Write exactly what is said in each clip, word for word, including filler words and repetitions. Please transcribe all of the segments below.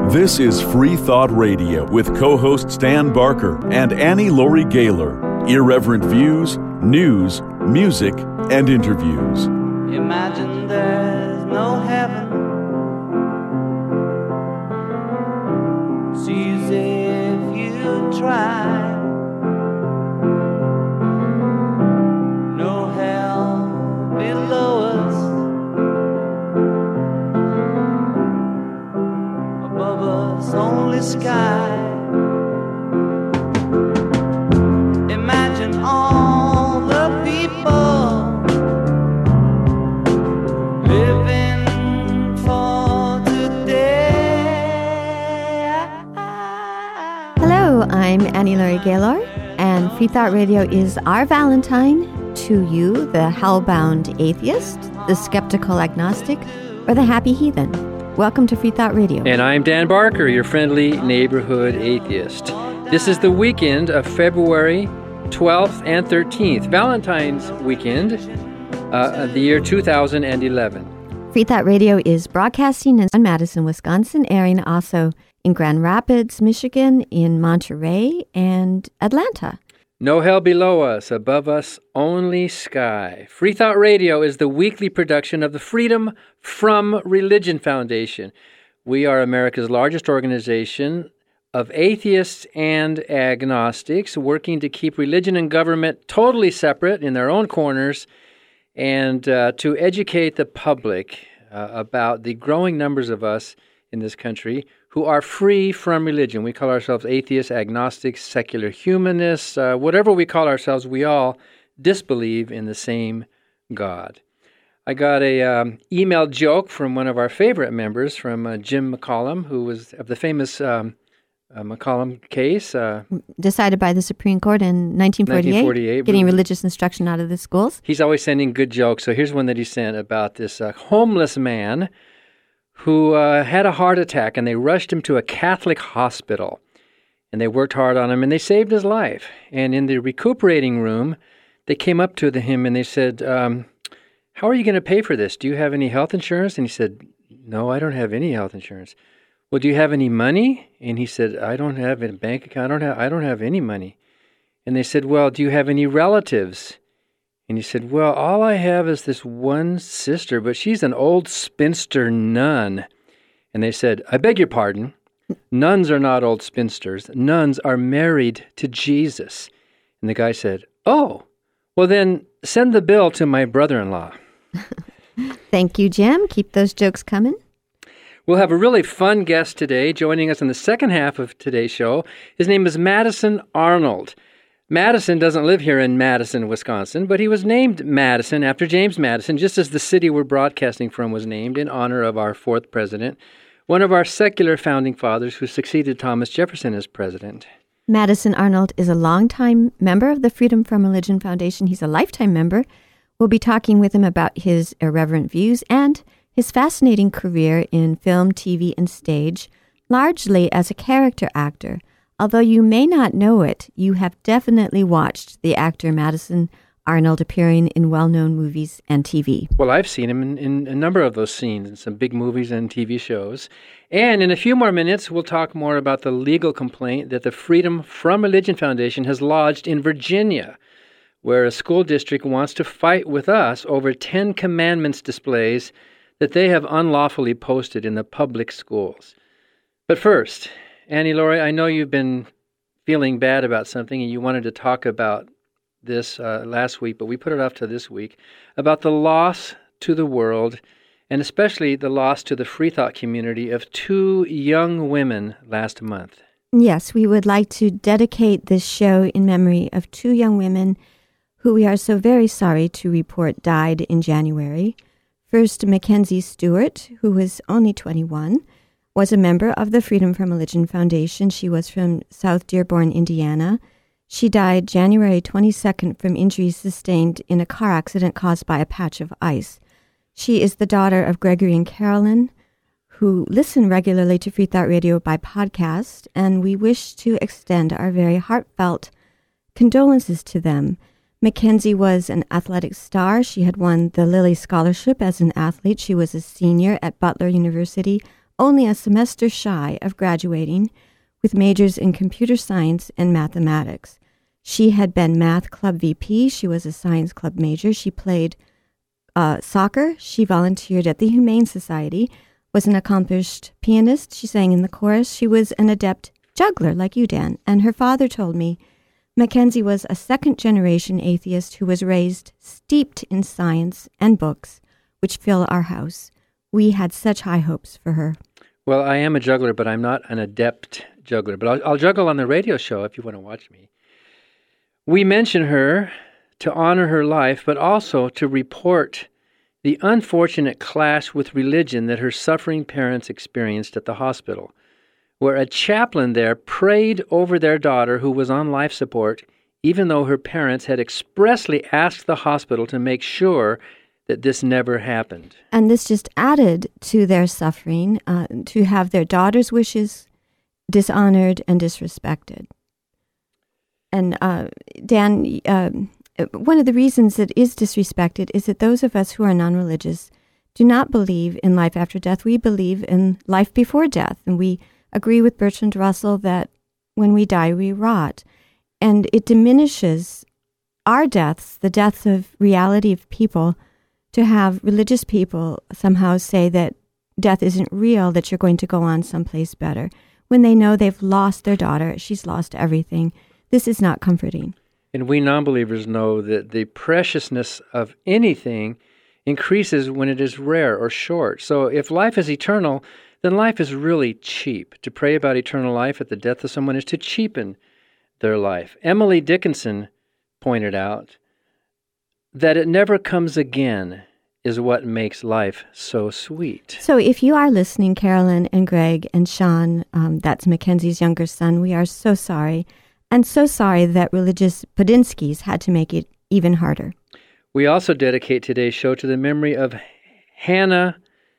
This is Free Thought Radio with co-hosts Dan Barker and Annie Laurie Gaylor. Irreverent views, news, music, and interviews. Imagine there's no heaven. It's easy if you try. No hell below us. Above us only sky. Imagine all the people living for today. Hello, I'm Annie Laurie Gaylor, and Free Thought Radio is our Valentine to you, the hellbound atheist, the skeptical agnostic, or the happy heathen. Welcome to Free Thought Radio. And I'm Dan Barker, your friendly neighborhood atheist. This is the weekend of February twelfth and thirteenth, Valentine's weekend uh, of the year two thousand eleven. Free Thought Radio is broadcasting in Madison, Wisconsin, airing also in Grand Rapids, Michigan, in Monterey, and Atlanta. No hell below us, above us only sky. Free Thought Radio is the weekly production of the Freedom from Religion Foundation. We are America's largest organization of atheists and agnostics working to keep religion and government totally separate in their own corners and uh, to educate the public uh, about the growing numbers of us in this country who are free from religion. We call ourselves atheists, agnostics, secular humanists, uh, whatever we call ourselves, we all disbelieve in the same God. I got a um, email joke from one of our favorite members, from uh, Jim McCollum, who was of the famous um, uh, McCollum case. Uh, Decided by the Supreme Court in nineteen forty-eight, nineteen forty-eight, getting religious instruction out of the schools. He's always sending good jokes, so here's one that he sent about this uh, homeless man who uh, had a heart attack, and they rushed him to a Catholic hospital, and they worked hard on him, and they saved his life. And in the recuperating room, they came up to the, him, and they said, um, how are you going to pay for this? Do you have any health insurance? And he said, no, I don't have any health insurance. Well, do you have any money? And he said, I don't have a bank account. I don't have, I don't have any money. And they said, well, do you have any relatives? And he said, well, all I have is this one sister, but she's an old spinster nun. And they said, I beg your pardon. Nuns are not old spinsters. Nuns are married to Jesus. And the guy said, oh, well then send the bill to my brother-in-law. Thank you, Jim. Keep those jokes coming. We'll have a really fun guest today joining us in the second half of today's show. His name is Madison Arnold. Madison doesn't live here in Madison, Wisconsin, but he was named Madison after James Madison, just as the city we're broadcasting from was named in honor of our fourth president, one of our secular founding fathers who succeeded Thomas Jefferson as president. Madison Arnold is a longtime member of the Freedom from Religion Foundation. He's a lifetime member. We'll be talking with him about his irreverent views and his fascinating career in film, T V, and stage, largely as a character actor. Although you may not know it, you have definitely watched the actor Madison Arnold appearing in well-known movies and T V. Well, I've seen him in, in a number of those scenes, in some big movies and T V shows. And in a few more minutes, we'll talk more about the legal complaint that the Freedom from Religion Foundation has lodged in Virginia, where a school district wants to fight with us over Ten Commandments displays that they have unlawfully posted in the public schools. But first, Annie Laurie, I know you've been feeling bad about something and you wanted to talk about this uh, last week, but we put it off to this week, about the loss to the world, and especially the loss to the Free Thought community of two young women last month. Yes, we would like to dedicate this show in memory of two young women who we are so very sorry to report died in January. First, Mackenzie Stewart, who was only twenty-one, was a member of the Freedom from Religion Foundation. She was from South Dearborn, Indiana. She died January twenty-second from injuries sustained in a car accident caused by a patch of ice. She is the daughter of Gregory and Carolyn, who listen regularly to Free Thought Radio by podcast, and we wish to extend our very heartfelt condolences to them. Mackenzie was an athletic star. She had won the Lilly Scholarship as an athlete. She was a senior at Butler University, only a semester shy of graduating with majors in computer science and mathematics. She had been math club V P. She was a science club major. She played uh, soccer. She volunteered at the Humane Society, was an accomplished pianist. She sang in the chorus. She was an adept juggler like you, Dan. And her father told me Mackenzie was a second-generation atheist who was raised steeped in science and books, which fill our house. We had such high hopes for her. Well, I am a juggler, but I'm not an adept juggler. But I'll, I'll juggle on the radio show if you want to watch me. We mention her to honor her life, but also to report the unfortunate clash with religion that her suffering parents experienced at the hospital, where a chaplain there prayed over their daughter who was on life support, even though her parents had expressly asked the hospital to make sure that this never happened. And this just added to their suffering, uh, to have their daughter's wishes dishonored and disrespected. And uh, Dan, uh, one of the reasons it is disrespected is that those of us who are non-religious do not believe in life after death. We believe in life before death. And we agree with Bertrand Russell that when we die, we rot. And it diminishes our deaths, the deaths of reality of people, to have religious people somehow say that death isn't real, that you're going to go on someplace better, when they know they've lost their daughter. She's lost everything. This is not comforting. And we non-believers know that the preciousness of anything increases when it is rare or short. So if life is eternal, then life is really cheap. To pray about eternal life at the death of someone is to cheapen their life. Emily Dickinson pointed out that it never comes again is what makes life so sweet. So if you are listening, Carolyn and Greg and Sean, um, that's Mackenzie's younger son, we are so sorry. And so sorry that religious Podinskis had to make it even harder. We also dedicate today's show to the memory of Hannah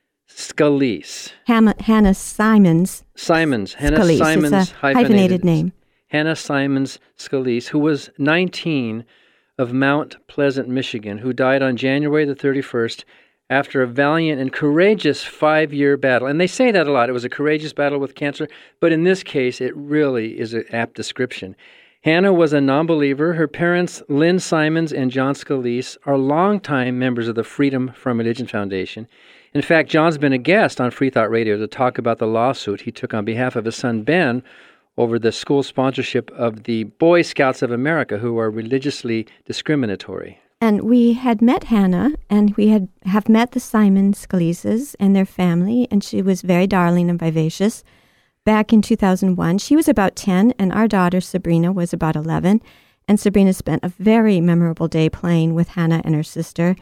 Scalise. Hannah, Hannah Simons. Simons. Hannah Scalise. Simons, it's a hyphenated, hyphenated name. Hannah Simons Scalise, who was nineteen, of Mount Pleasant, Michigan, who died on January the thirty-first after a valiant and courageous five-year battle. And they say that a lot. It was a courageous battle with cancer, but in this case, it really is an apt description. Hannah was a non-believer. Her parents, Lynn Simons and John Scalise, are longtime members of the Freedom from Religion Foundation. In fact, John's been a guest on Free Thought Radio to talk about the lawsuit he took on behalf of his son Ben over the school sponsorship of the Boy Scouts of America, who are religiously discriminatory. And we had met Hannah, and we had have met the Simon Scalises and their family, and she was very darling and vivacious. Back in two thousand one, she was about ten, and our daughter Sabrina was about eleven, and Sabrina spent a very memorable day playing with Hannah and her sister.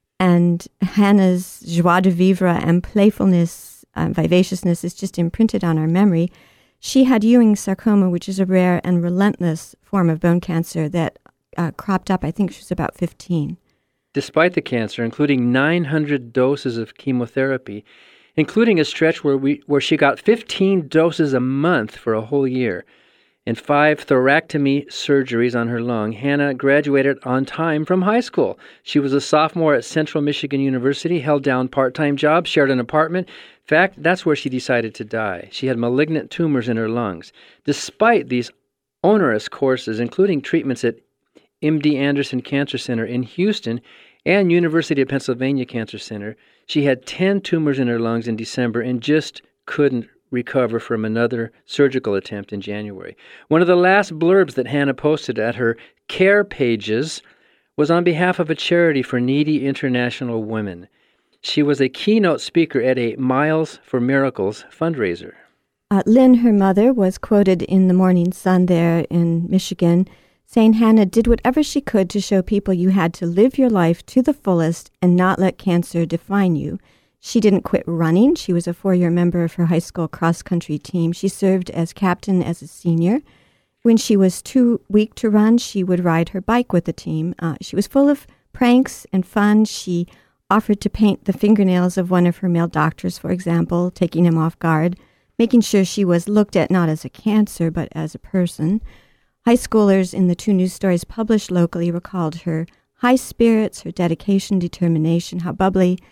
And Hannah's joie de vivre and playfulness, uh, vivaciousness is just imprinted on our memory. She had Ewing's sarcoma, which is a rare and relentless form of bone cancer that uh, cropped up, I think she was about fifteen. Despite the cancer, including nine hundred doses of chemotherapy, including a stretch where we where she got fifteen doses a month for a whole year, and five thoracotomy surgeries on her lung, Hannah graduated on time from high school. She was a sophomore at Central Michigan University, held down part-time jobs, shared an apartment. In fact, that's where she decided to die. She had malignant tumors in her lungs. Despite these onerous courses, including treatments at M D Anderson Cancer Center in Houston and University of Pennsylvania Cancer Center, she had ten tumors in her lungs in December and just couldn't recover from another surgical attempt in January. One of the last blurbs that Hannah posted at her care pages was on behalf of a charity for needy international women. She was a keynote speaker at a Miles for Miracles fundraiser. Uh, Lynn, her mother, was quoted in the Morning Sun there in Michigan, saying Hannah did whatever she could to show people you had to live your life to the fullest and not let cancer define you. She didn't quit running. She was a four-year member of her high school cross-country team. She served as captain as a senior. When she was too weak to run, she would ride her bike with the team. Uh, she was full of pranks and fun. She offered to paint the fingernails of one of her male doctors, for example, taking him off guard, making sure she was looked at not as a cancer, but as a person. High schoolers in the two news stories published locally recalled her high spirits, her dedication, determination, how bubbly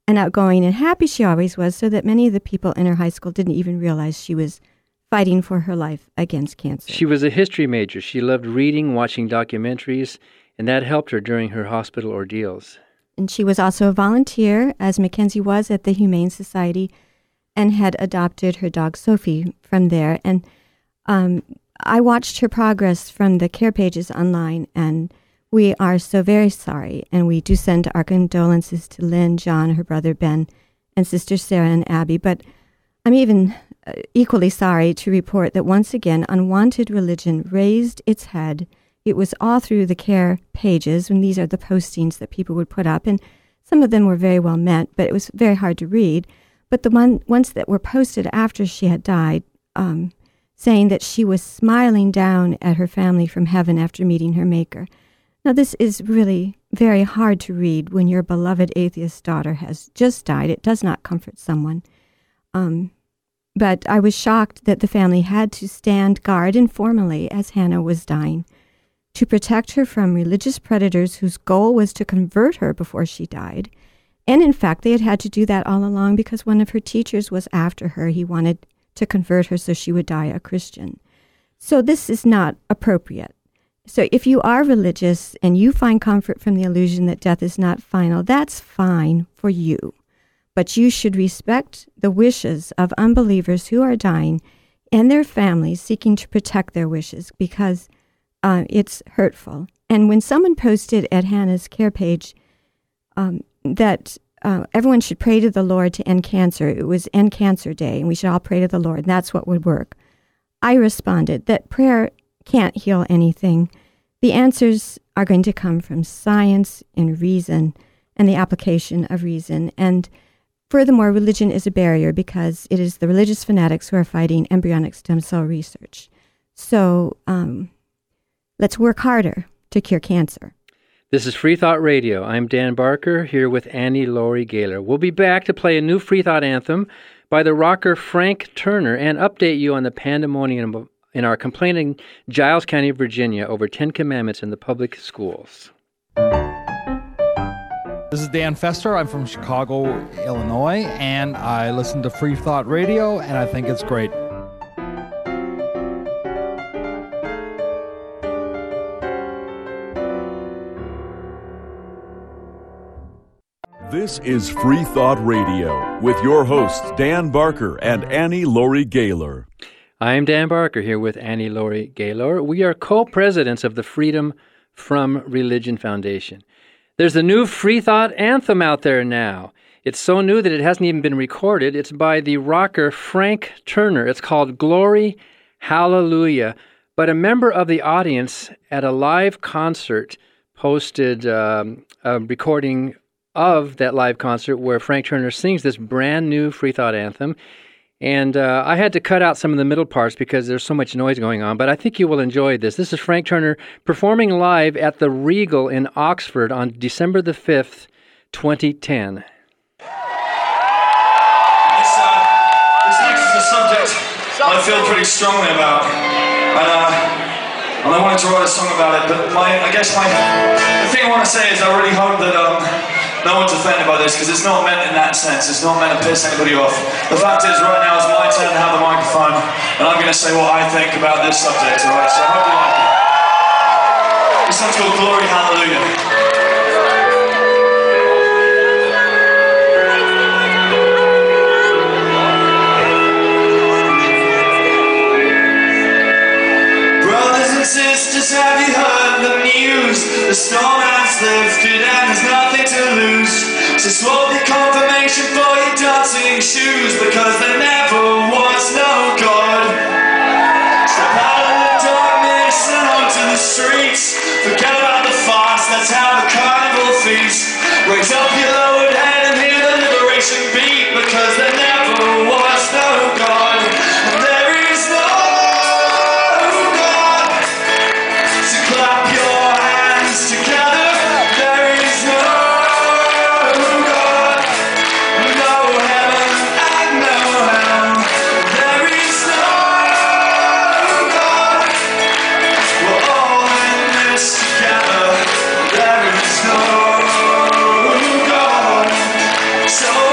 and outgoing and happy she always was, so that many of the people in her high school didn't even realize she was fighting for her life against cancer. She was a history major. She loved reading, watching documentaries, and that helped her during her hospital ordeals. And she was also a volunteer, as Mackenzie was, at the Humane Society, and had adopted her dog Sophie from there. And um, I watched her progress from the care pages online, and we are so very sorry. And we do send our condolences to Lynn, John, her brother Ben, and sister Sarah and Abby. But I'm even uh, equally sorry to report that once again, unwanted religion raised its head. It was all through the care pages, and these are the postings that people would put up, and some of them were very well meant, but it was very hard to read. But the one, ones that were posted after she had died, um, saying that she was smiling down at her family from heaven after meeting her Maker. Now, this is really very hard to read when your beloved atheist daughter has just died. It does not comfort someone. Um, but I was shocked that the family had to stand guard informally as Hannah was dying, to protect her from religious predators whose goal was to convert her before she died. And in fact, they had had to do that all along because one of her teachers was after her. He wanted to convert her so she would die a Christian. So this is not appropriate. So if you are religious and you find comfort from the illusion that death is not final, that's fine for you. But you should respect the wishes of unbelievers who are dying and their families seeking to protect their wishes, because Uh, it's hurtful. And when someone posted at Hannah's care page um, that uh, everyone should pray to the Lord to end cancer, it was End Cancer Day, and we should all pray to the Lord, and that's what would work. I responded that prayer can't heal anything. The answers are going to come from science and reason and the application of reason. And furthermore, religion is a barrier because it is the religious fanatics who are fighting embryonic stem cell research. So, um, let's work harder to cure cancer. This is Free Thought Radio. I'm Dan Barker here with Annie Laurie Gaylor. We'll be back to play a new Free Thought anthem by the rocker Frank Turner and update you on the pandemonium in our complaining Giles County, Virginia, over Ten Commandments in the public schools. This is Dan Fester. I'm from Chicago, Illinois, and I listen to Free Thought Radio, and I think it's great. This is Free Thought Radio with your hosts Dan Barker and Annie Laurie Gaylor. I'm Dan Barker here with Annie Laurie Gaylor. We are co-presidents of the Freedom from Religion Foundation. There's a new Free Thought anthem out there now. It's so new that it hasn't even been recorded. It's by the rocker Frank Turner. It's called Glory Hallelujah. But a member of the audience at a live concert posted um, a recording of that live concert where Frank Turner sings this brand new Free Thought anthem. And uh, I had to cut out some of the middle parts because there's so much noise going on, but I think you will enjoy this. This is Frank Turner performing live at the Regal in Oxford on December the fifth, twenty ten. This, uh, this next is a subject I feel pretty strongly about. And, uh, and I wanted to write a song about it, but my, I guess my, the thing I want to say is I really hope that um, no one's offended by this, because it's not meant in that sense. It's not meant to piss anybody off. The fact is, right now it's my turn to have the microphone, and I'm going to say what I think about this subject, alright? So I hope you like it. This song's called Glory Hallelujah. Sisters, have you heard the news? The storm has lifted and there's nothing to lose. So swap your confirmation for your dancing shoes, because there never was no God. Step out of the darkness and onto the streets. Forget about the fast, let's have a carnival feast. Raise up your lowered head and hear the liberation beat, because there never was no God. And there is no so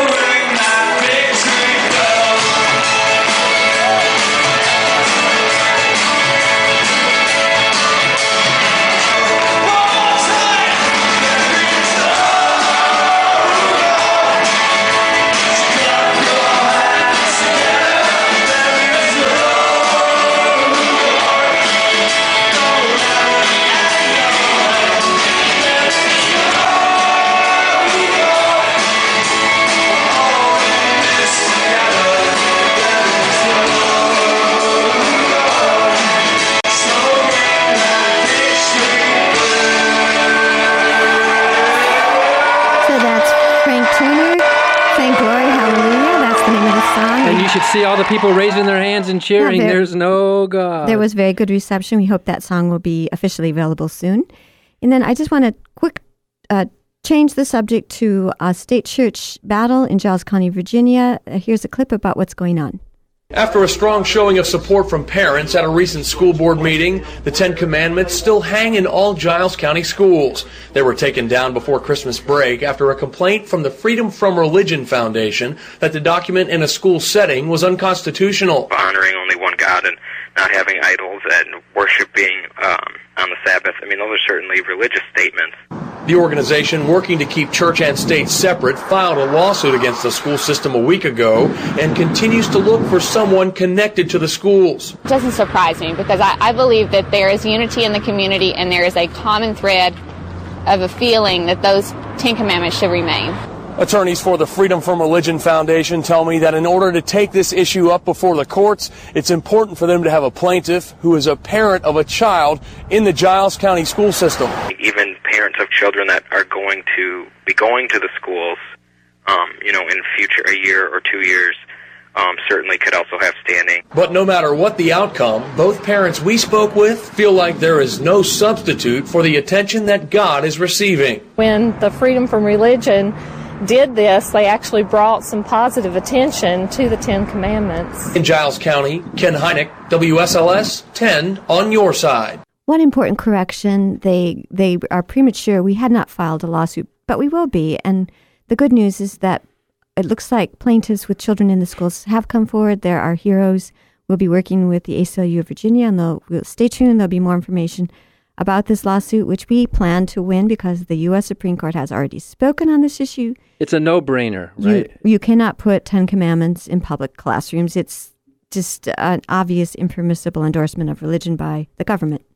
should see all the people raising their hands and cheering. Yeah, there, There's no God. There was very good reception. We hope that song will be officially available soon. And then I just want to quick uh, change the subject to a state church battle in Giles County, Virginia. Uh, here's a clip about what's going on. After a strong showing of support from parents at a recent school board meeting, the Ten Commandments still hang in all Giles County schools. They were taken down before Christmas break after a complaint from the Freedom From Religion Foundation that the document in a school setting was unconstitutional. Honoring only one God and not having idols and worshiping um, on the Sabbath. I mean, those are certainly religious statements. The organization, working to keep church and state separate, filed a lawsuit against the school system a week ago and continues to look for someone connected to the schools. It doesn't surprise me because I, I believe that there is unity in the community and there is a common thread of a feeling that those Ten Commandments should remain. Attorneys for the Freedom From Religion Foundation tell me that in order to take this issue up before the courts, it's important for them to have a plaintiff who is a parent of a child in the Giles County school system. Even parents of children that are going to be going to the schools, um, you know, in future, a year or two years, um, certainly could also have standing. But no matter what the outcome, both parents we spoke with feel like there is no substitute for the attention that God is receiving. When the Freedom From Religion did this, they actually brought some positive attention to the Ten Commandments. In Giles County, Ken Heineck, W S L S ten on your side. One important correction, they they are premature. We had not filed a lawsuit, but we will be. And the good news is that it looks like plaintiffs with children in the schools have come forward. There are heroes. We'll be working with the A C L U of Virginia, and they'll, we'll stay tuned. There'll be more information about this lawsuit, which we plan to win because the U S Supreme Court has already spoken on this issue. It's a no-brainer, right? You, you cannot put Ten Commandments in public classrooms. It's just an obvious impermissible endorsement of religion by the government.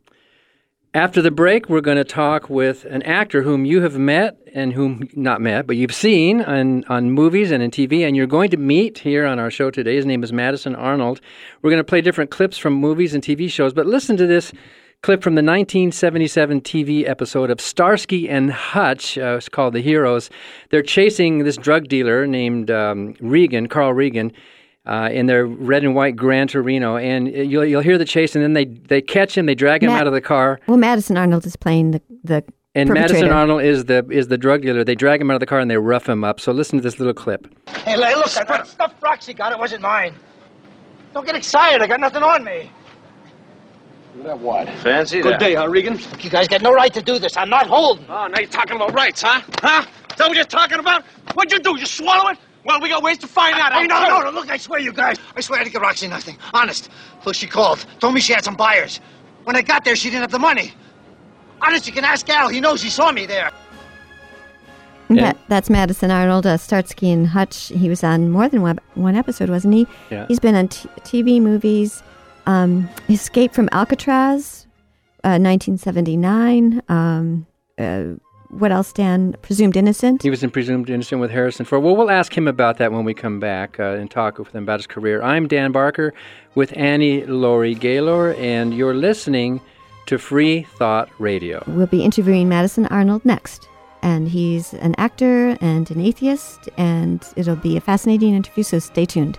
After the break, we're going to talk with an actor whom you have met and whom not met, but you've seen on, on movies and in T V, and you're going to meet here on our show today. His name is Madison Arnold. We're going to play different clips from movies and T V shows, but listen to this clip from the nineteen seventy-seven T V episode of Starsky and Hutch. Uh, it's called The Heroes. They're chasing this drug dealer named um, Regan, Carl Regan, uh, in their red and white Gran Torino. And you'll you'll hear the chase, and then they, they catch him. They drag him Ma- out of the car. Well, Madison Arnold is playing the the and perpetrator. Madison Arnold is the is the drug dealer. They drag him out of the car and they rough him up. So listen to this little clip. Hey, look, that stuff Roxy got, it wasn't mine. Don't get excited. I got nothing on me. That what? Fancy Good that. day, huh, Regan? Look, you guys got no right to do this. I'm not holding. Oh, now you're talking about rights, huh? Huh? Is that what you're talking about? What'd you do? You swallow it? Well, we got ways to find out. Hey, no, no, no, look, I swear, you guys. I swear I didn't get Roxy nothing. Honest. Look, she called. Told me she had some buyers. When I got there, she didn't have the money. Honest, you can ask Al. He knows he saw me there. That, that's Madison Arnold, uh, Starsky and Hutch. He was on more than one, one episode, wasn't he? Yeah. He's been on t- TV, movies, um, Escape from Alcatraz, uh, nineteen seventy-nine. Um, uh, what else, Dan? Presumed Innocent? He was in Presumed Innocent with Harrison Ford. Well, we'll ask him about that when we come back uh, and talk with him about his career. I'm Dan Barker with Annie Laurie Gaylor, and you're listening to Free Thought Radio. We'll be interviewing Madison Arnold next. And he's an actor and an atheist, and it'll be a fascinating interview, so stay tuned.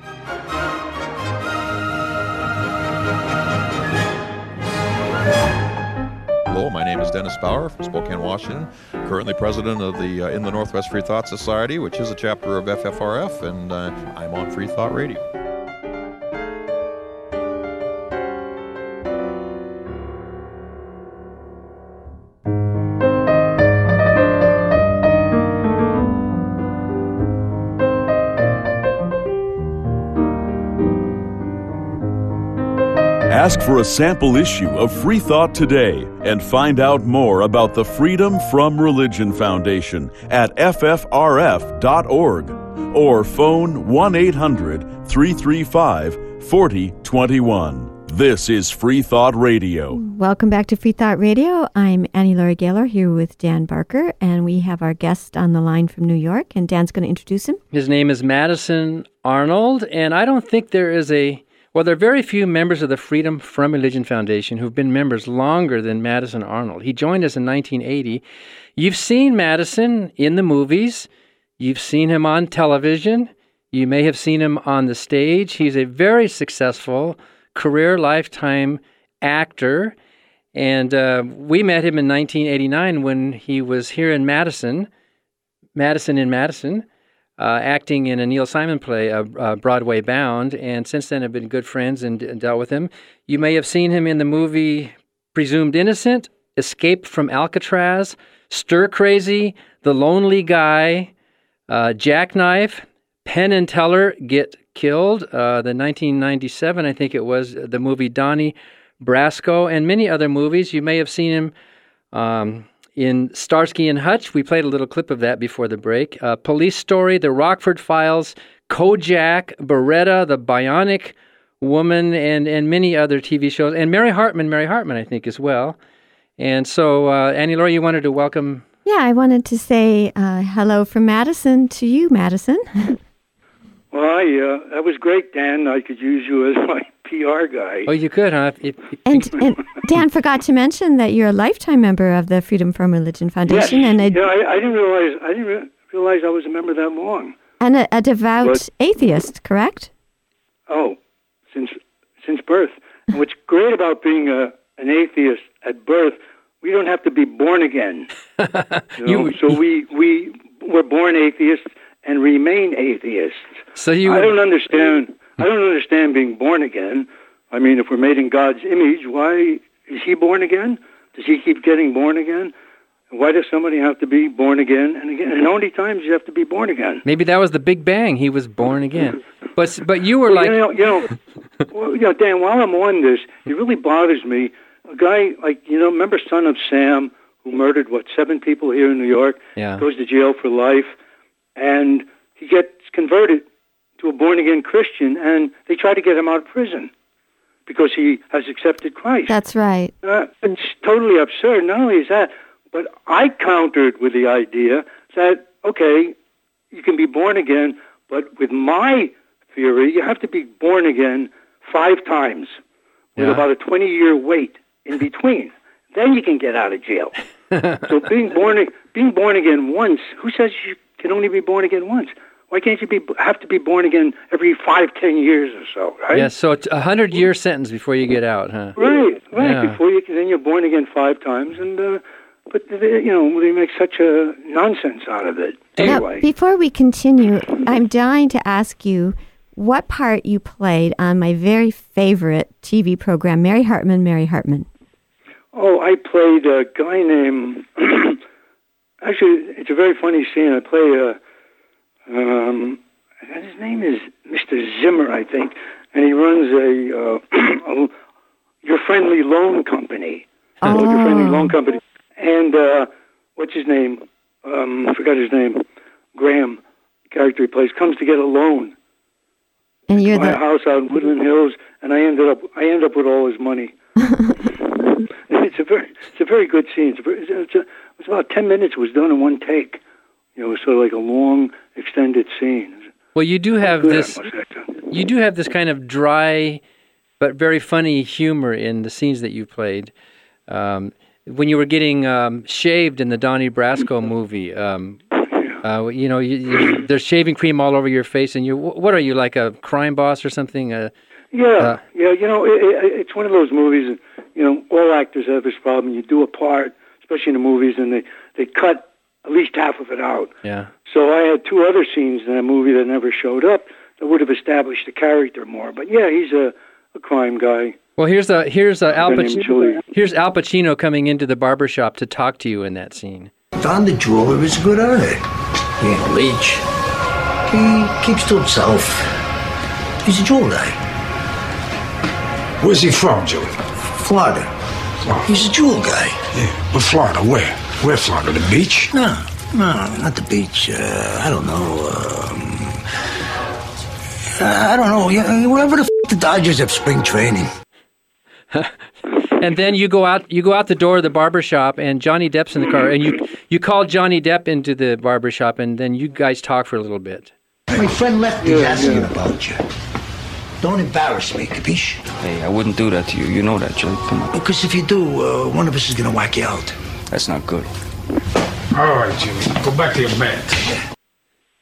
Hello, my name is Dennis Bauer from Spokane, Washington, currently president of the uh, In the Northwest Free Thought Society, which is a chapter of F F R F, and uh, I'm on Free Thought Radio. Ask for a sample issue of Free Thought today and find out more about the Freedom From Religion Foundation at F F R F dot org or phone one eight hundred, three three five, four zero two one. This is Free Thought Radio. Welcome back to Free Thought Radio. I'm Annie Laurie Gaylor here with Dan Barker, and we have our guest on the line from New York, and Dan's going to introduce him. His name is Madison Arnold, and I don't think there is a... Well, there are very few members of the Freedom From Religion Foundation who've been members longer than Madison Arnold. He joined us in nineteen eighty. You've seen Madison in the movies. You've seen him on television. You may have seen him on the stage. He's a very successful career lifetime actor. And uh, we met him in nineteen eighty-nine when he was here in Madison, Madison in Madison, uh, acting in a Neil Simon play, uh, uh, Broadway Bound. And since then have been good friends and, and dealt with him. You may have seen him in the movie Presumed Innocent, Escape from Alcatraz, Stir Crazy, The Lonely Guy, uh, Jackknife, Penn and Teller Get Killed, uh, the nineteen ninety-seven, I think it was, the movie Donnie Brasco, and many other movies. You may have seen him um, in Starsky and Hutch. We played a little clip of that before the break. Uh, Police Story, The Rockford Files, Kojak, Beretta, The Bionic Woman, and, and many other T V shows. And Mary Hartman, Mary Hartman, I think, as well. And so, uh, Annie Laurie, you wanted to welcome... Yeah, I wanted to say uh, hello from Madison to you, Madison. Well, I, uh, that was great, Dan. I could use you as my P R guy. Oh, you could, huh? If, if, and, and Dan forgot to mention that you're a lifetime member of the Freedom from Religion Foundation. Yes. and a, yeah, I, I didn't realize I didn't re- realize I was a member that long. And a, a devout but, atheist, correct? Oh, since since birth. And what's great about being a, an atheist at birth, we don't have to be born again. You know? you, so we we were born atheists and remain atheists. So you, I don't understand. I don't understand being born again. I mean, if we're made in God's image, why is he born again? Does he keep getting born again? Why does somebody have to be born again and again? And how many times you have to be born again? Maybe that was the Big Bang. He was born again. But but you were well, like, you know, you know, well, you know, Dan. While I'm on this, it really bothers me. A guy like you know, remember Son of Sam, who murdered what seven people here in New York? Yeah. Goes to jail for life, and he gets converted to a born-again Christian, and they try to get him out of prison because he has accepted Christ. That's right. Uh, it's totally absurd. Not only is that, but I countered with the idea that, okay, you can be born again, but with my theory, you have to be born again five times with Yeah. about a twenty-year wait in between. Then you can get out of jail. So being born being born again once, who says you can only be born again once? Why can't you be have to be born again every five, ten years or so, right? yeah, so it's a hundred-year sentence before you get out, huh? Right, right. Yeah. Before you then you're born again five times, and uh, but they, you know they make such a nonsense out of it. Anyway, Now, before we continue, I'm dying to ask you what part you played on my very favorite T V program, Mary Hartman, Mary Hartman. oh, I played a guy named. Actually, it's a very funny scene. I play a. Um, his name is Mister Zimmer, I think, and he runs a, uh, a Your Friendly Loan Company. Oh. Your Friendly Loan Company. And uh, what's his name? Um, I forgot his name. Graham, the character he plays, comes to get a loan. And you're My the house out in Woodland Hills, and I ended up I end up with all his money. It's a very it's a very good scene. It's, a very, it's, a, it's about ten minutes. It was done in one take. You know, it was sort of like a long, extended scene. Well, you do have Good, this. I must say. You do have this kind of dry, but very funny humor in the scenes that you played. Um, when you were getting um, shaved in the Donnie Brasco movie, um, uh, you know, you, you, there's shaving cream all over your face, and you. What are you, like a crime boss or something? Uh, Yeah, uh, yeah. You know, it, it, it's one of those movies. You know, all actors have this problem. You do a part, especially in the movies, and they they cut at least half of it out. yeah. So I had two other scenes in that movie that never showed up that would have established the character more. But yeah, he's a, a crime guy. Well, here's a here's a Al His name's Pacino. Julie. Here's Al Pacino coming into the barbershop to talk to you in that scene. Don the jeweler is a good earner. He ain't a leech. He keeps to himself. He's a jewel guy. Where's he from, Joey? Florida. Florida. He's a jewel guy. Yeah, but Florida, where? Where Florida? The beach? No, no, not the beach. Uh, I don't know. Um, I don't know. Yeah, wherever the f- the Dodgers have spring training. And then you go out you go out the door of the barbershop, and Johnny Depp's in the car, and you you call Johnny Depp into the barbershop, and then you guys talk for a little bit. My friend Lefty's yeah, asking yeah. about you. Don't embarrass me, capiche? Hey, I wouldn't do that to you. You know that, Joe. Come on. Because if you do, uh, one of us is gonna whack you out. That's not good. All right, Jimmy. Go back to your bed.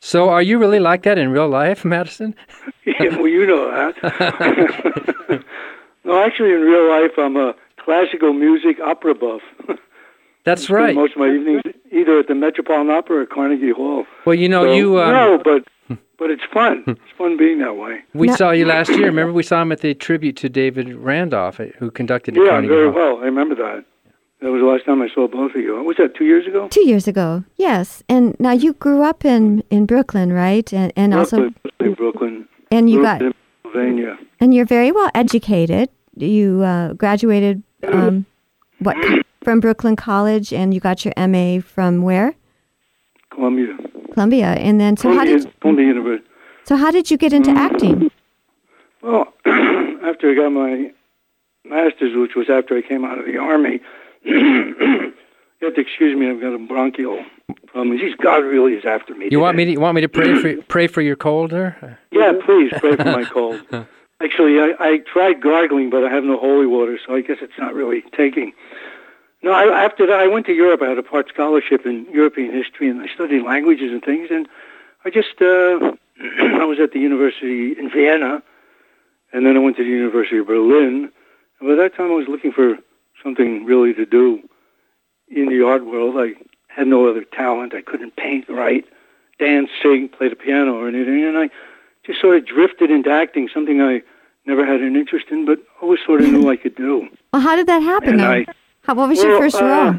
So are you really like that in real life, Madison? Yeah, well, you know that. No, actually, in real life, I'm a classical music opera buff. That's I spend right. most of my evenings either at the Metropolitan Opera or Carnegie Hall. Well, you know, So, you... Um, no, but but it's fun. It's fun being that way. We saw you last year. Remember, we saw him at the tribute to David Randolph, who conducted at Yeah, Carnegie very Hall. well. I remember that. That was the last time I saw both of you. Was that two years ago? Two years ago, yes. And now you grew up in, in Brooklyn, right? And and also in Brooklyn. and you Grew got up in Pennsylvania. and you're very well educated. You uh, graduated um, what from Brooklyn College, and you got your M A from where? Columbia. Columbia. And then so how Columbia, did Columbia University. so how did you get into acting? Well, after I got my master's, which was after I came out of the Army, you have to excuse me, I've got a bronchial problem. Geez, God really is after me. You want me today. to you want me to pray for pray for your cold there? Yeah, please pray for my cold. Actually, I, I tried gargling, but I have no holy water, so I guess it's not really taking. No, I, after that, I went to Europe. I had a part scholarship in European history, and I studied languages and things. And I just, uh, I was at the university in Vienna, and then I went to the University of Berlin. And by that time, I was looking for something really to do in the art world. I had no other talent. I couldn't paint, write, dance, sing, play the piano, or anything. And I just sort of drifted into acting, something I never had an interest in, but always sort of knew I could do. Well, how did that happen? And Though? I- How, what was Well, your first uh, role?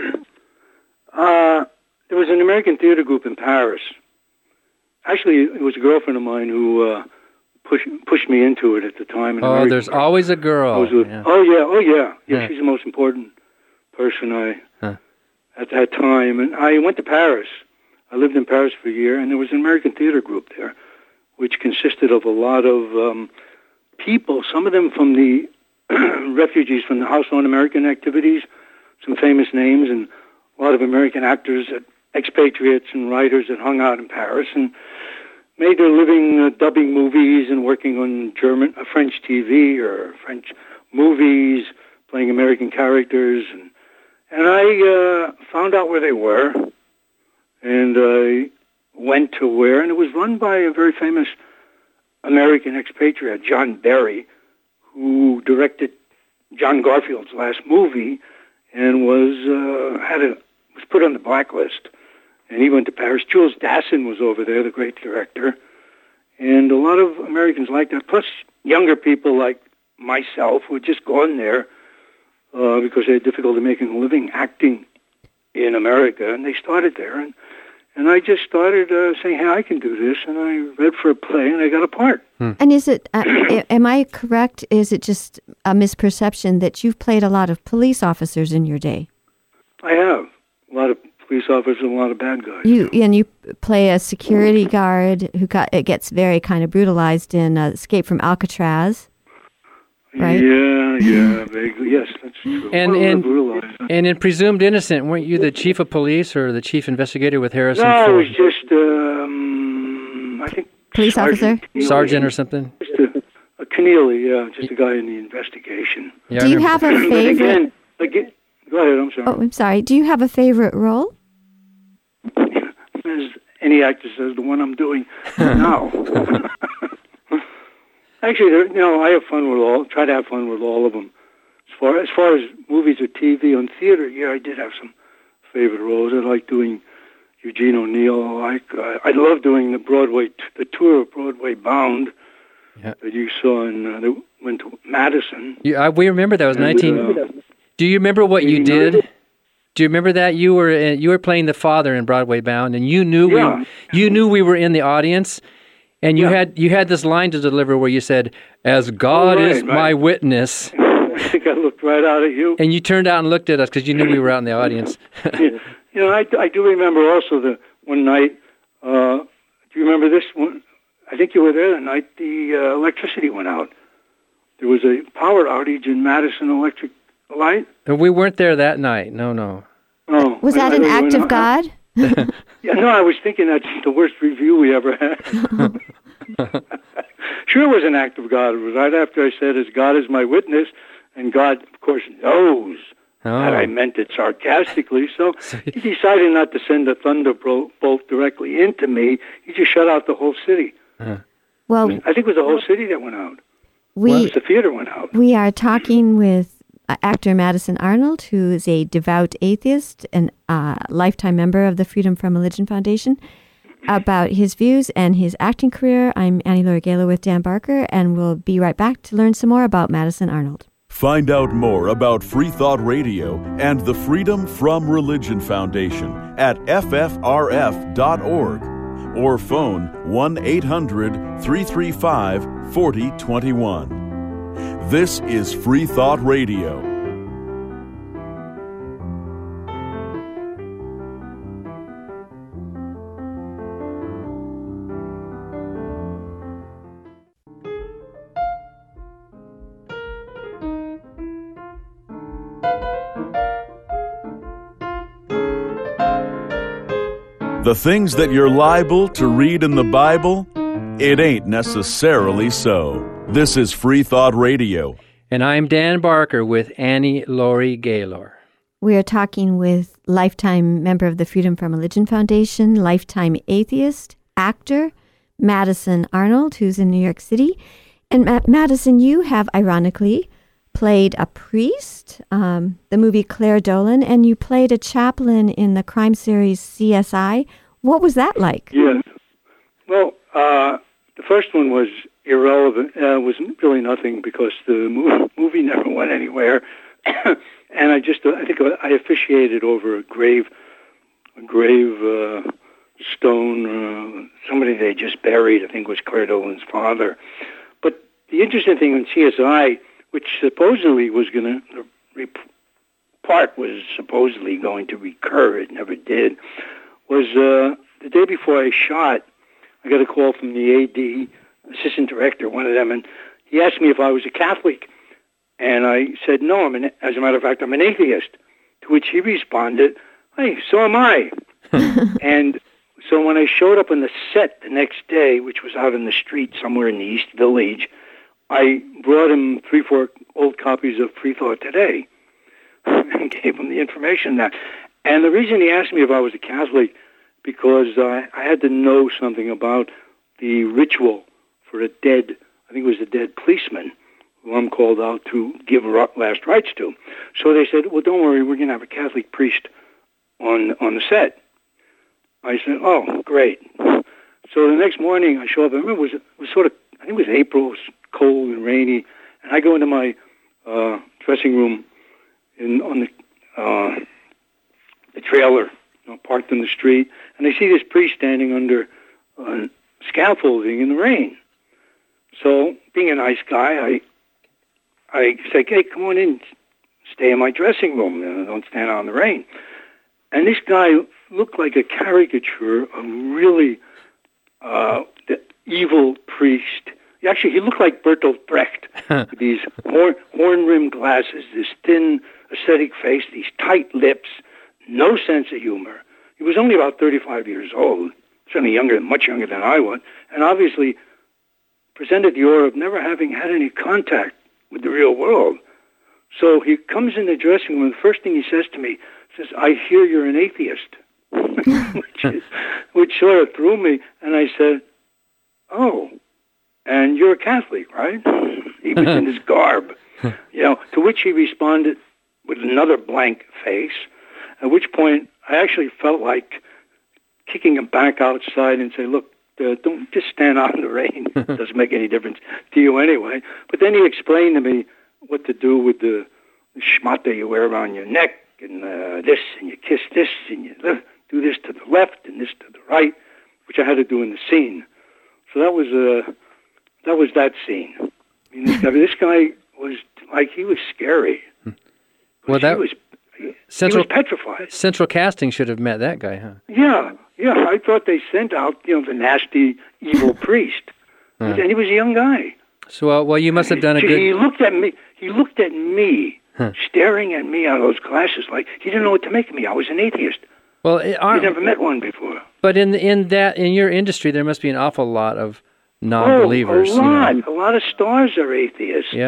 Uh, there was an American theater group in Paris. Actually, it was a girlfriend of mine who uh, pushed pushed me into it at the time. an Oh, American there's girl. always a I girl. was with- Yeah. Oh yeah, oh yeah, yeah. Yeah. She's the most important person I Huh. at that time. And I went to Paris. I lived in Paris for a year, and there was an American theater group there, which consisted of a lot of um, people. Some of them from the refugees from the House on American Activities, some famous names, and a lot of American actors, uh, expatriates and writers that hung out in Paris and made their living uh, dubbing movies and working on German, uh, French T V or French movies, playing American characters. And, and I uh, found out where they were, and I went to where, and it was run by a very famous American expatriate, John Barry, who directed John Garfield's last movie and was uh, had a was put on the blacklist. And he went to Paris. Jules Dassin was over there, the great director. And a lot of Americans liked that. Plus, younger people like myself who had just gone there uh, because they had difficulty making a living acting in America. And they started there. And, and I just started uh, saying, hey, I can do this. And I read for a play, and I got a part. And is it? Uh, a- am I correct? Is it just a misperception that you've played a lot of police officers in your day? I have. A lot of police officers and a lot of bad guys. You and you play a security guard who got it gets very kind of brutalized in uh, Escape from Alcatraz, right? Yeah, yeah, vaguely. Yes, that's true. And Well, and brutalized. and in Presumed Innocent, weren't you the chief of police or the chief investigator with Harrison No, it Ford? was just, um, I think... Police Sergeant officer? Keneally. Sergeant or something? Just a, a Keneally, yeah, just a guy in the investigation. Yeah, Do I you remember. have a But favorite? again, again, go ahead, I'm sorry. Oh, I'm sorry. Do you have a favorite role? As any actor says, the one I'm doing now. Actually, there, you know, I have fun with all, try to have fun with all of them. As far as far as movies or T V and theater, yeah, I did have some favorite roles. I like doing Eugene O'Neill. I like, uh, I love doing the Broadway, the tour of Broadway Bound Yeah. that you saw in, uh, that went to Madison. You, I, we remember that was And, nineteen. uh, Do you remember what you eighty-nine? did? Do you remember that you were in, you were playing the father in Broadway Bound, and you knew Yeah. we you knew we were in the audience, and you Yeah. had you had this line to deliver where you said, "As God Oh, right, is right. my witness," I think I looked right out at you. and you turned out and looked at us because you knew we were out in the audience. You know, I, I do remember also the one night. Uh, do you remember this one? I think you were there the night the uh, electricity went out. There was a power outage in Madison Electric Light. we weren't there that night. No, no. Oh, Was I- that I an don't act know. of God? Yeah, no, I was thinking that's the worst review we ever had. Sure, it was an act of God. It was right after I said, "As God is my witness," and God, of course, knows Oh. And I meant it sarcastically, so he decided not to send a thunderbolt directly into me. He just shut out the whole city. Uh-huh. Well, I think it was the whole city that went out. we Well, the theater went out. we are talking with uh, actor Madison Arnold, who is a devout atheist and uh, lifetime member of the Freedom from Religion Foundation, about his views and his acting career. I'm Annie Laurie Gaylor with Dan Barker, and we'll be right back to learn some more about Madison Arnold. Find out more about Free Thought Radio and the Freedom from Religion Foundation at F F R F dot org or phone one eight hundred three three five four zero two one. This is Free Thought Radio. The things that you're liable to read in the Bible, it ain't necessarily so. This is Free Thought Radio. And I'm Dan Barker with Annie Laurie Gaylor. We are talking with lifetime member of the Freedom from Religion Foundation, lifetime atheist, actor, Madison Arnold, who's in New York City. And Ma- Madison, you have, ironically, played a priest, um, the movie Claire Dolan, and you played a chaplain in the crime series C S I. What was that like? Yes. Well, uh, the first one was irrelevant. Uh, was really nothing because the movie, movie never went anywhere. And I just, I think I officiated over a grave, a grave uh, stone, uh, somebody they just buried, I think was Claire Dolan's father. But the interesting thing in C S I, which supposedly was going to, the part was supposedly going to recur, it never did, was uh, the day before I shot, I got a call from the A D, assistant director, one of them, and he asked me if I was a Catholic. And I said, no, I'm an, as a matter of fact, I'm an atheist. To which he responded, hey, so am I. And so when I showed up on the set the next day, which was out in the street somewhere in the East Village, I brought him three, four old copies of Free Thought Today and gave him the information that. And the reason he asked me if I was a Catholic, because uh, I had to know something about the ritual for a dead, I think it was a dead policeman, who I'm called out to give last rites to. So they said, well, don't worry, we're going to have a Catholic priest on on the set. I said, oh, great. So the next morning I show up, I remember it was, it was sort of, I think it was April, it was cold and rainy, and I go into my uh, dressing room in on the uh, the trailer, you know, parked in the street, and I see this priest standing under uh, scaffolding in the rain. So, being a nice guy, I I say, hey, come on in, stay in my dressing room, you know, don't stand out in the rain. And this guy looked like a caricature of really uh, the evil priest. Actually, he looked like Bertolt Brecht, with these horn, horn-rimmed glasses, this thin, ascetic face, these tight lips, no sense of humor. He was only about thirty-five years old, certainly younger, much younger than I was, and obviously presented the aura of never having had any contact with the real world. So he comes in the dressing room, and the first thing he says to me, says, I hear you're an atheist, which, is, which sort of threw me, and I said, oh, and you're a Catholic, right? He was in his garb, you know, to which he responded with another blank face, at which point I actually felt like kicking him back outside and say, look, uh, don't just stand out in the rain. It doesn't make any difference to you anyway. But then he explained to me what to do with the, the schmata you wear around your neck, and uh, this, and you kiss this, and you do this to the left, and this to the right, which I had to do in the scene. So that was uh, that was that scene. I mean, this guy, this guy was like, he was scary. Well, that he was, central he was petrified. Central Casting should have met that guy, huh? Yeah, yeah. I thought they sent out, you know, the nasty, evil priest, Huh. and he was a young guy. So, uh, well, you must have done a He- good. He looked at me. He looked at me, Huh. staring at me out of those glasses, like he didn't know what to make of me. I was an atheist. Well, it, He'd aren't- never met one before. but in in that in your industry, there must be an awful lot of non-believers. Oh, a you know. lot. A lot of stars are atheists. Yeah,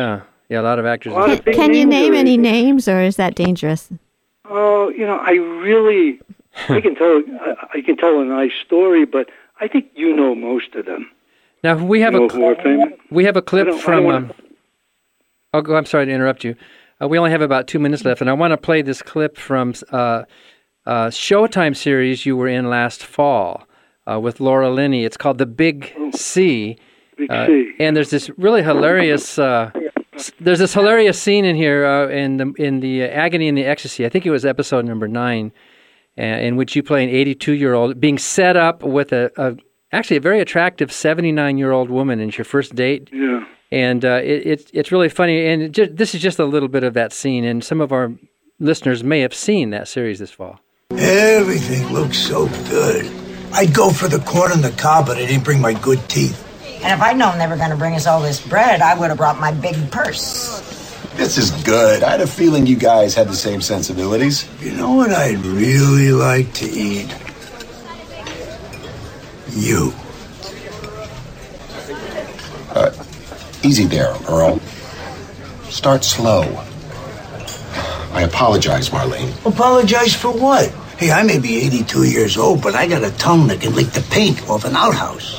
Yeah, a lot of actors. A lot of big Can you names name already. any names, or is that dangerous? Oh, you know, I really, I can tell, I, I can tell a nice story, but I think you know most of them. Now we have You know a who are famous? we have a I clip don't- I from. don't wanna- Um, oh, go- I'm sorry to interrupt you. Uh, we only have about two minutes left, and I want to play this clip from uh, uh, Showtime series you were in last fall uh, with Laura Linney. It's called The Big C. Big uh, C. And there's this really hilarious. Uh, s- there's this hilarious scene in here uh, in the in the uh, Agony and the Ecstasy. I think it was episode number nine, uh, in which you play an eighty-two-year-old being set up with a, a actually a very attractive seventy-nine-year-old woman. And it's your first date. Yeah. And uh, it, it's it's really funny. And it ju- this is just a little bit of that scene. And some of our listeners may have seen that series this fall. Everything looks so good. I'd go for the corn on the cob, but I didn't bring my good teeth. And if I'd known they were going to bring us all this bread, I would have brought my big purse. This is good. I had a feeling you guys had the same sensibilities. You know what I'd really like to eat? You. Uh, easy there, Earl. Start slow. I apologize, Marlene. Apologize for what? Hey, I may be eighty-two years old, but I got a tongue that can lick the paint off an outhouse.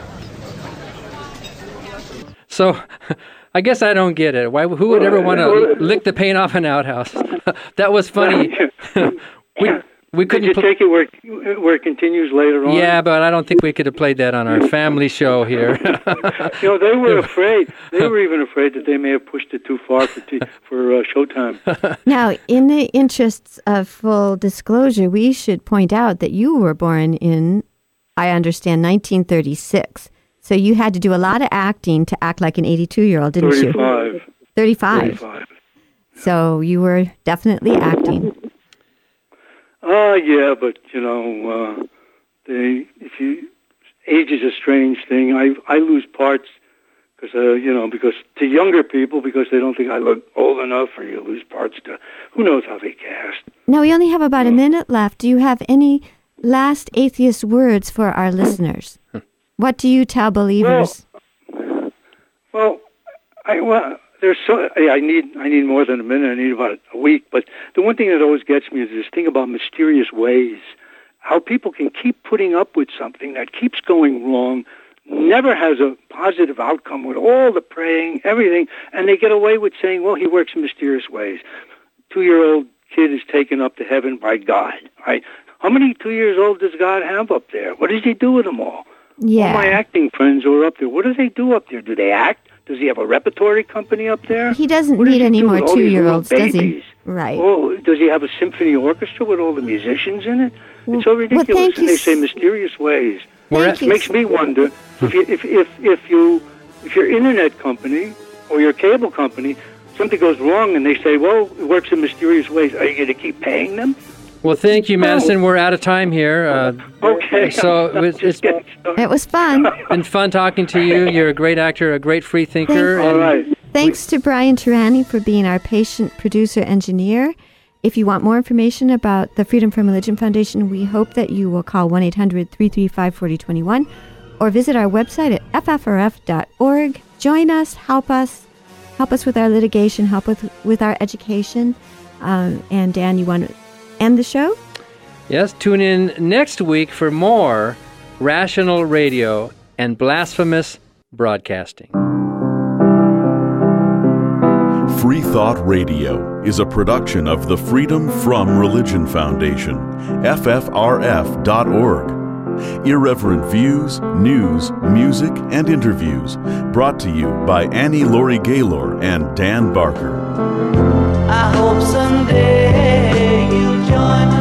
So, I guess I don't get it. Why? Who would ever want to lick the paint off an outhouse? That was funny. we we couldn't Did you pl- take it where, where it continues later on? Yeah, but I don't think we could have played that on our family show here. You know, they were afraid. They were even afraid that they may have pushed it too far for t- for uh, Showtime. Now, in the interests of full disclosure, we should point out that you were born in, I understand, nineteen thirty-six. So you had to do a lot of acting to act like an eighty-two-year-old, didn't you? thirty-five. thirty-five. thirty-five. So you were definitely acting. Uh, yeah, but, you know, uh, they, if you, age is a strange thing. I I lose parts because, uh, you know, because to younger people, because they don't think I look old enough, or you lose parts to, who knows how they cast. Now, we only have about a minute left. Do you have any last atheist words for our listeners? What do you tell believers? Well, well, I well, there's so I need I need more than a minute. I need about a week. But the one thing that always gets me is this thing about mysterious ways. How people can keep putting up with something that keeps going wrong, never has a positive outcome with all the praying, everything, and they get away with saying, "Well, he works in mysterious ways." Two-year-old kid is taken up to heaven by God. Right? How many two years old does God have up there? What does he do with them all? Yeah. All my acting friends who are up there, what do they do up there? Do they act? Does he have a repertory company up there? He doesn't What does need he any do more with all these two-year-olds, little does he? babies? Right. Oh, does he have a symphony orchestra with all the musicians in it? It's so well, ridiculous. thank and you they s- say mysterious ways. Thank It you makes s- me wonder if, you, if if if you if your internet company or your cable company, something goes wrong and they say, well, it works in mysterious ways. Are you going to keep paying them? Well, thank you, Madison. We're out of time here. Uh, Okay. So it was, it's It was fun. been fun talking to you. You're a great actor, a great free thinker. Thank- and All right. Thanks to Brian Turani for being our patient producer engineer. If you want more information about the Freedom from Religion Foundation, we hope that you will call one eight hundred three three five four zero two one or visit our website at f f r f dot org. Join us, help us, help us with our litigation, help with, with our education. Um, and Dan, you want to end the show? Yes, tune in next week for more Rational Radio and Blasphemous Broadcasting. Free Thought Radio is a production of the Freedom from Religion Foundation, F F R F dot org. Irreverent views, news, music, and interviews brought to you by Annie Laurie Gaylor and Dan Barker. I hope someday you'll join